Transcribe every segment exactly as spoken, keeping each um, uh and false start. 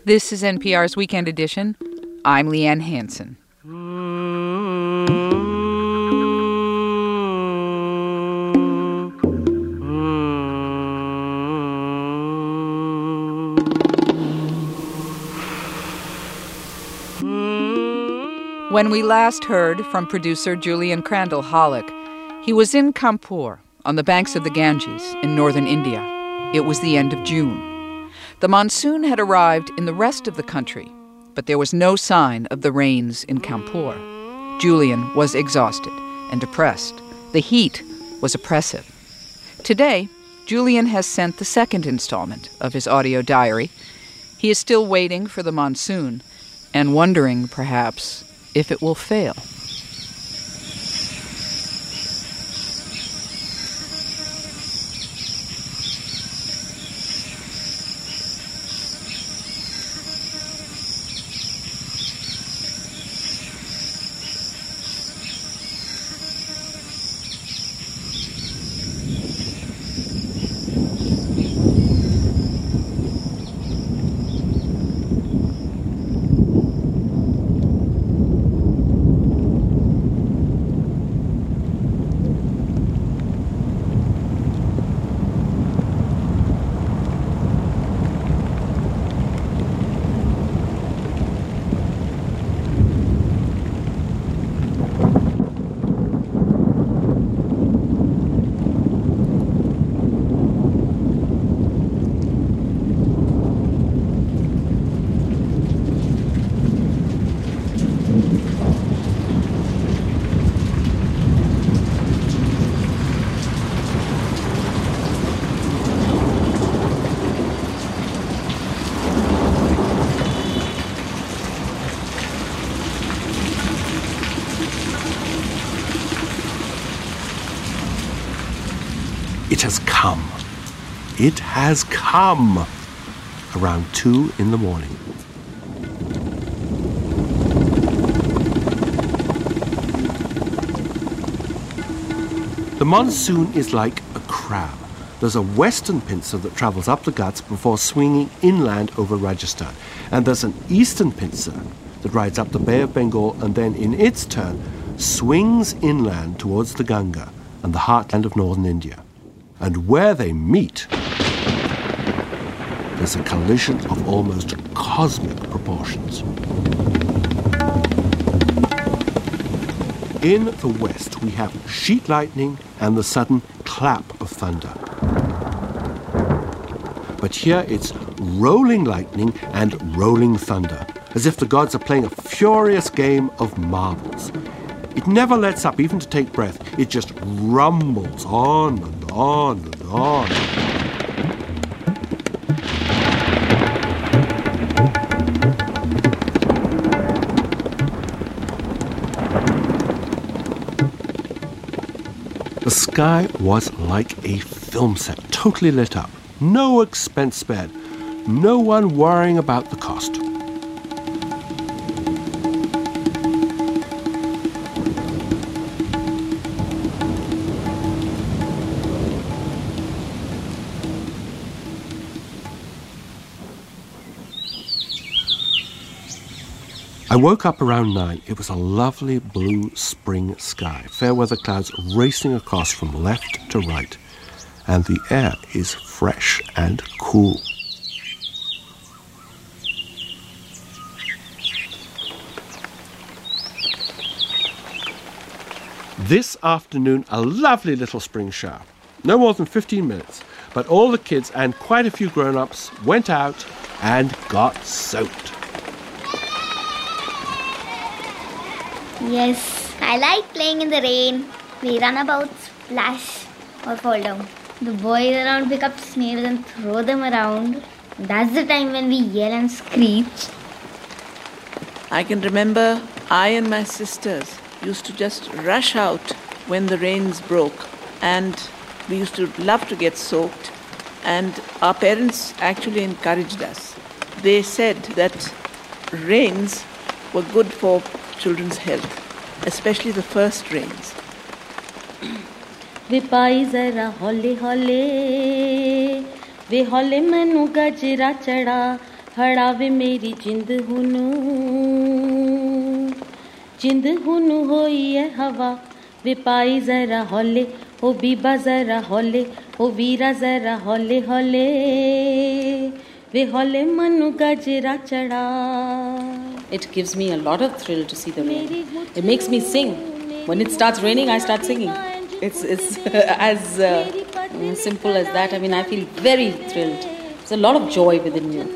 This is N P R's Weekend Edition. I'm Leanne Hansen. When we last heard from producer Julian Crandall Hollick, he was in Kanpur, on the banks of the Ganges in northern India. It was the end of June. The monsoon had arrived in the rest of the country, but there was no sign of the rains in Kanpur. Julian was exhausted and depressed. The heat was oppressive. Today, Julian has sent the second installment of his audio diary. He is still waiting for the monsoon and wondering, perhaps, if it will fail. It has come. It has come. Around two in the morning. The monsoon is like a crab. There's a western pincer that travels up the Ghats before swinging inland over Rajasthan. And there's an eastern pincer that rides up the Bay of Bengal and then, in its turn, swings inland towards the Ganga and the heartland of northern India. And where they meet, there's a collision of almost cosmic proportions. In the west, we have sheet lightning and the sudden clap of thunder. But here it's rolling lightning and rolling thunder, as if the gods are playing a furious game of marbles. It never lets up even to take breath. It just rumbles on and on and on. The sky was like a film set, totally lit up. No expense spared. No one worrying about the cost. I woke up around nine. It was a lovely blue spring sky, fair weather clouds racing across from left to right, and the air is fresh and cool. This afternoon, a lovely little spring shower. No more than fifteen minutes, but all the kids and quite a few grown-ups went out and got soaked. Yes, I like playing in the rain. We run about, splash or fall down. The boys around pick up snails and throw them around. That's the time when we yell and screech. I can remember I and my sisters used to just rush out when the rains broke, and we used to love to get soaked, and our parents actually encouraged us. They said that rains were good for children's health, especially the first rains. वे पाई जरा हौले हौले वे हौले मैनू गजरा चढ़ा फड़ावे मेरी जिंद हुनू जिंद हुनू होई है हवा वे पाई जरा हौले ओ बीबा जरा हौले ओ वीरा जरा हौले हौले वे हौले मनु गजरा चढ़ा. It gives me a lot of thrill to see the rain. It makes me sing. When it starts raining, I start singing. It's it's as uh, simple as that. I mean, I feel very thrilled. There's a lot of joy within you.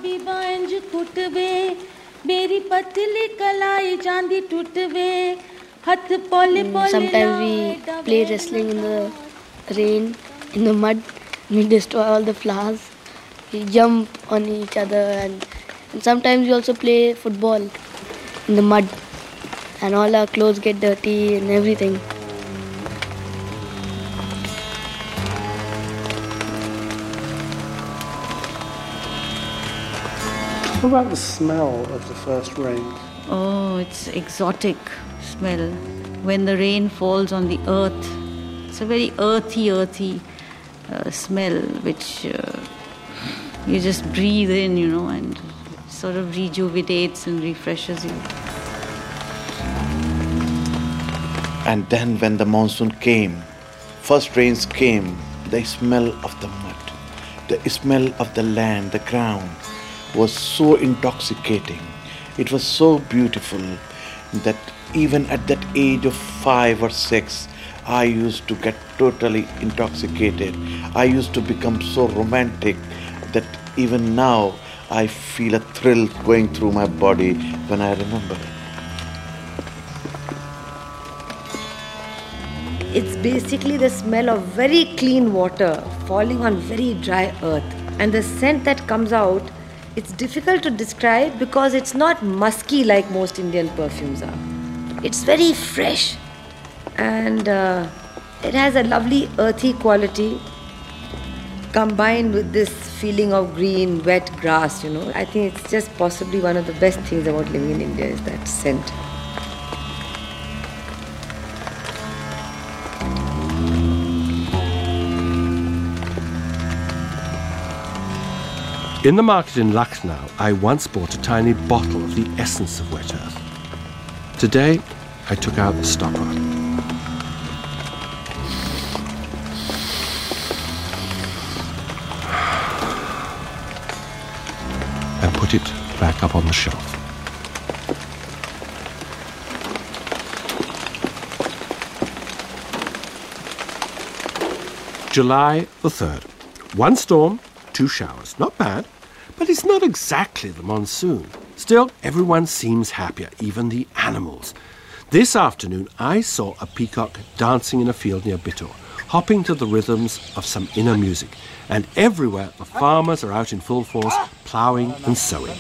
Sometimes we play wrestling in the rain, in the mud. We destroy all the flowers. We jump on each other, and, and sometimes we also play football in the mud. And all our clothes get dirty and everything. What about the smell of the first rain? Oh, it's exotic smell. When the rain falls on the earth, it's a very earthy, earthy uh, smell which uh, you just breathe in, you know, and sort of rejuvenates and refreshes you. And then when the monsoon came, first rains came, the smell of the mud, the smell of the land, the ground was so intoxicating. It was so beautiful that even at that age of five or six, I used to get totally intoxicated. I used to become so romantic that even now I feel a thrill going through my body when I remember it. It's basically the smell of very clean water falling on very dry earth. And the scent that comes out, it's difficult to describe because it's not musky like most Indian perfumes are. It's very fresh and uh, it has a lovely earthy quality combined with this feeling of green, wet grass, you know. I think it's just possibly one of the best things about living in India is that scent. In the market in Lucknow, I once bought a tiny bottle of the essence of wet earth. Today, I took out the stopper. And put it back up on the shelf. July the third. One storm, two showers. Not bad, but it's not exactly the monsoon. Still, everyone seems happier, even the animals. This afternoon, I saw a peacock dancing in a field near Bittur, hopping to the rhythms of some inner music. And everywhere, the farmers are out in full force, ploughing and sowing.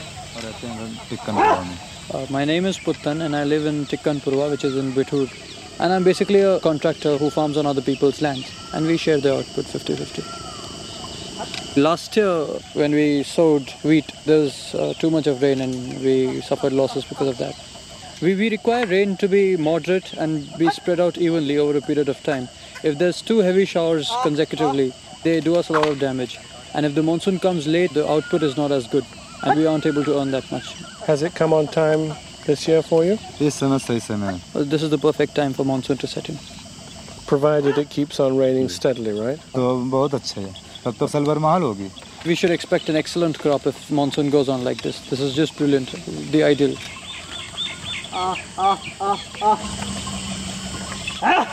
Uh, my name is Puttan and I live in Tikkanpurwa, which is in Bittur. And I'm basically a contractor who farms on other people's land. And we share the output fifty-fifty. Last year, when we sowed wheat, there was uh, too much of rain and we suffered losses because of that. We, we require rain to be moderate and be spread out evenly over a period of time. If there's two heavy showers consecutively, they do us a lot of damage. And if the monsoon comes late, the output is not as good and we aren't able to earn that much. Has it come on time this year for you? Well, this is the perfect time for monsoon to set in. Provided it keeps on raining steadily, right? We should expect an excellent crop if monsoon goes on like this. This is just brilliant, the ideal. Ah, ah, ah, ah. Ah!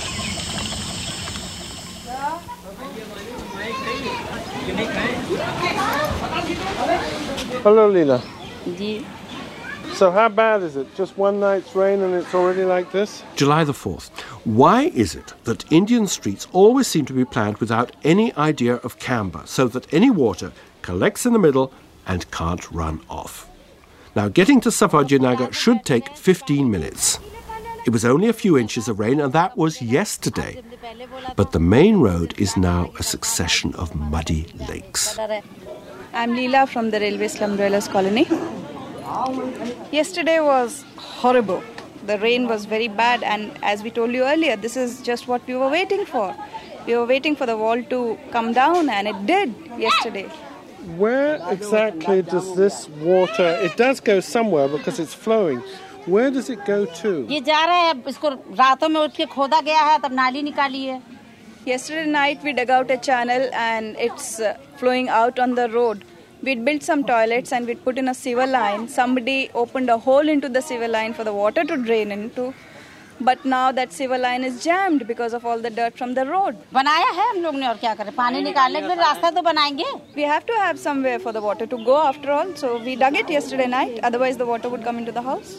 Hello, Leela. Ji. So how bad is it? Just one night's rain and it's already like this? July the fourth. Why is it that Indian streets always seem to be planned without any idea of camber, so that any water collects in the middle and can't run off? Now, getting to Safajinagar should take fifteen minutes. It was only a few inches of rain, and that was yesterday. But the main road is now a succession of muddy lakes. I'm Leela from the Railway Slum Dwellers Colony. Yesterday was horrible. The rain was very bad, and as we told you earlier, this is just what we were waiting for. We were waiting for the wall to come down, and it did yesterday. where exactly does this water, it does go somewhere because it's flowing. Where does it go to? ये जा रहा है, इसको रातों में उठ के खोदा गया है, तब नाली निकाली है. Yesterday night we dug out a channel and it's uh, flowing out on the road. We'd built some toilets and we'd put in a sewer line. Somebody opened a hole into the sewer line for the water to drain into. But now that sewer line is jammed because of all the dirt from the road. बनाया है हम लोग ने और क्या करें? पानी निकालने के लिए रास्ता तो बनाएंगे. We have to have somewhere for the water to go after all. So we dug it yesterday night. Otherwise the water would come into the house.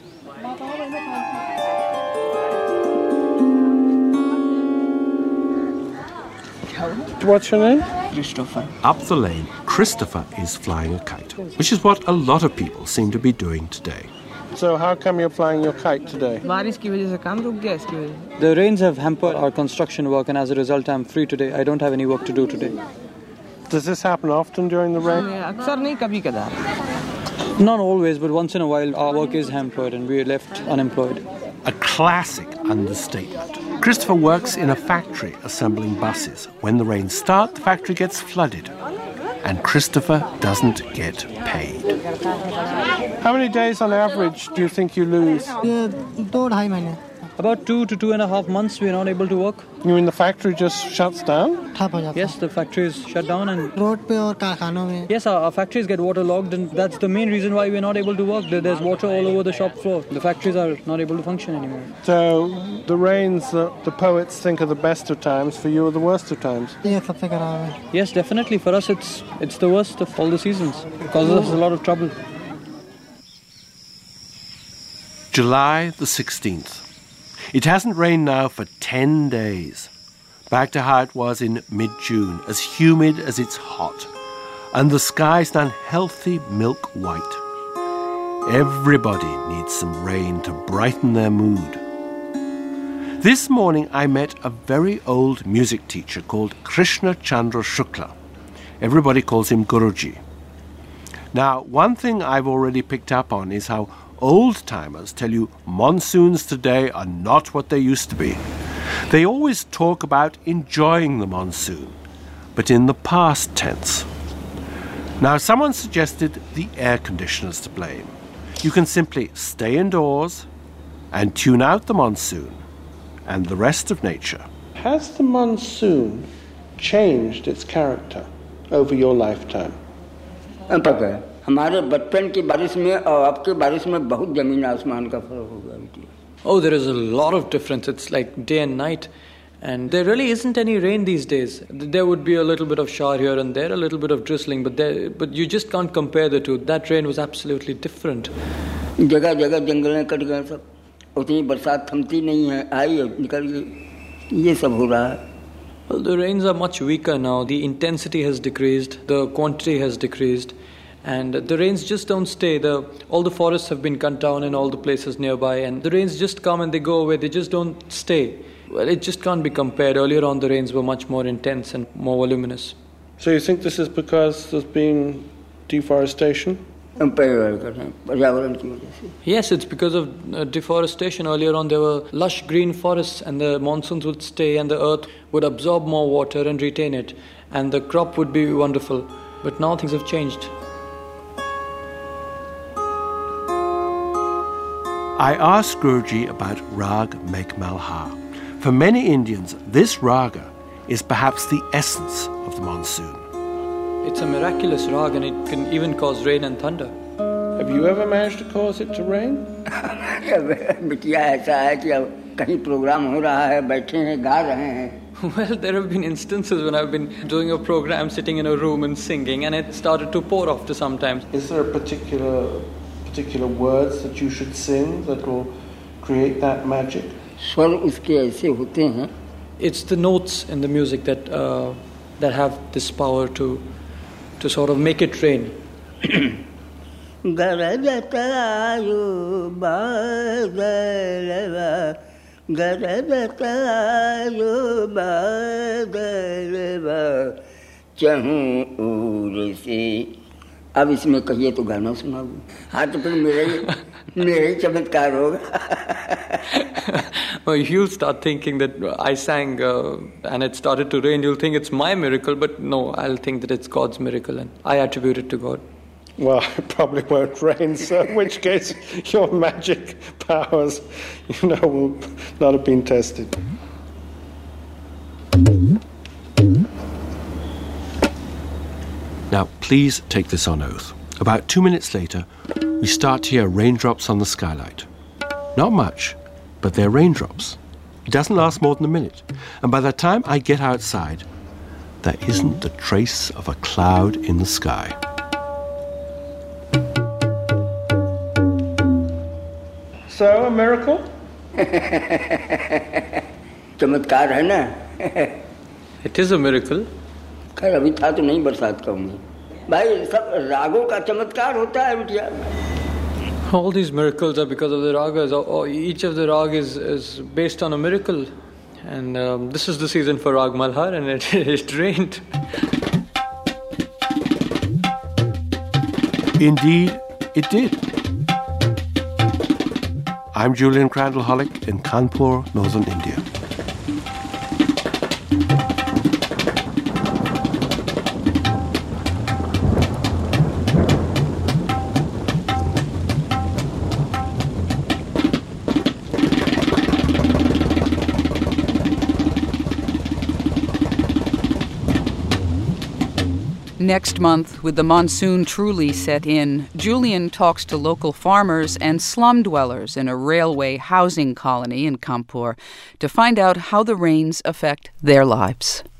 What's your name? Christopher. Up the lane, Christopher is flying a kite, which is what a lot of people seem to be doing today. So how come you're flying your kite today? बारिश की वजह से काम रुक गया इसकी वजह से. The rains have hampered our construction work and as a result I'm free today. I don't have any work to do today. Does this happen often during the rain? अक्सर नहीं, कभी कदार. Not always, but once in a while our work is hampered and we are left unemployed. A classic understatement. Christopher works in a factory assembling buses. When the rains start, the factory gets flooded. And Christopher doesn't get paid. How many days on average do you think you lose? दो ढाई महीने. About two to two and a half months we are not able to work. You mean the factory just shuts down? ठप हो जाता. Yes, the factory is shut down and road पे और कारखानों में. Yes, our, our factories get waterlogged and that's the main reason why we're not able to work. There- There's water all over the shop floor. The factories are not able to function anymore. So the rains that the poets think are the best of times, for you are the worst of times. ये सबसे खराब है. Yes, definitely. For us, it's it's the worst of all the seasons. It causes us a lot of trouble. July the sixteenth. It hasn't rained now for ten days. Back to how it was in mid-June, as humid as it's hot. And the sky's now healthy milk white. Everybody needs some rain to brighten their mood. This morning I met a very old music teacher called Krishna Chandra Shukla. Everybody calls him Guruji. Now, one thing I've already picked up on is how old-timers tell you monsoons today are not what they used to be. They always talk about enjoying the monsoon, but in the past tense. Now, someone suggested the air conditioners to blame. You can simply stay indoors and tune out the monsoon and the rest of nature. Has the monsoon changed its character over your lifetime? पता है हमारे बचपन की बारिश में और अब की बारिश में बहुत जमीन आसमान का फर्क हो गया. Oh, there is a lot of difference. It's like day and night. And there really isn't any rain these days. There would be a little bit of shower here and there, a little bit of drizzling, but there, but you just can't compare the two. That rain was absolutely different. जगह जगह जंगलें cut गए सब. उतनी बरसात थमती नहीं है. आई निकल गई. ये सब हो रहा है. Well, the rains are much weaker now. The intensity has decreased. The quantity has decreased. And the rains just don't stay. The, all the forests have been cut down in all the places nearby. And the rains just come and they go away. They just don't stay. Well, it just can't be compared. Earlier on, the rains were much more intense and more voluminous. So you think this is because there's been deforestation? Yes, it's because of uh, deforestation. Earlier on, there were lush green forests and the monsoons would stay and the earth would absorb more water and retain it. And the crop would be wonderful. But now things have changed. I asked Guruji about Rag Meghmalhar. For many Indians, this raga is perhaps the essence of the monsoon. It's a miraculous rag and it can even cause rain and thunder. Have you ever managed to cause it to rain? Well, there have been instances when I've been doing a program, sitting in a room and singing, and it started to pour after some time. Is there a particular particular words that you should sing that will create that magic? It's the notes in the music that uh, that have this power to to sort of make it rain. अब इसमें कहिए तो गाना सुना दो. हाँ तो फिर मेरे मेरे चमत्कार होगा. Well, you'll start thinking that I sang uh, and it started to rain. You'll think it's my miracle, but no, I'll think that it's God's miracle and I attribute it to God. Well, it probably won't rain, so in which case your magic powers, you know, will not have been tested. Now, please take this on oath. About two minutes later, we start to hear raindrops on the skylight. Not much, but they're raindrops. It doesn't last more than a minute. And by the time I get outside, there isn't the trace of a cloud in the sky. So, a miracle? चमत्कार है ना. It is a miracle. खैर अभी था तो नहीं बरसात का उम्मीद. भाई सब रागों का चमत्कार होता है बिटिया. All these miracles are because of the ragas. Or each of the rag is, is based on a miracle. And um, this is the season for Rag Malhar and it, it rained. Indeed, it did. I'm Julian Crandall Hollick in Kanpur, northern India. Next month, with the monsoon truly set in, Julian talks to local farmers and slum dwellers in a railway housing colony in Kanpur to find out how the rains affect their lives.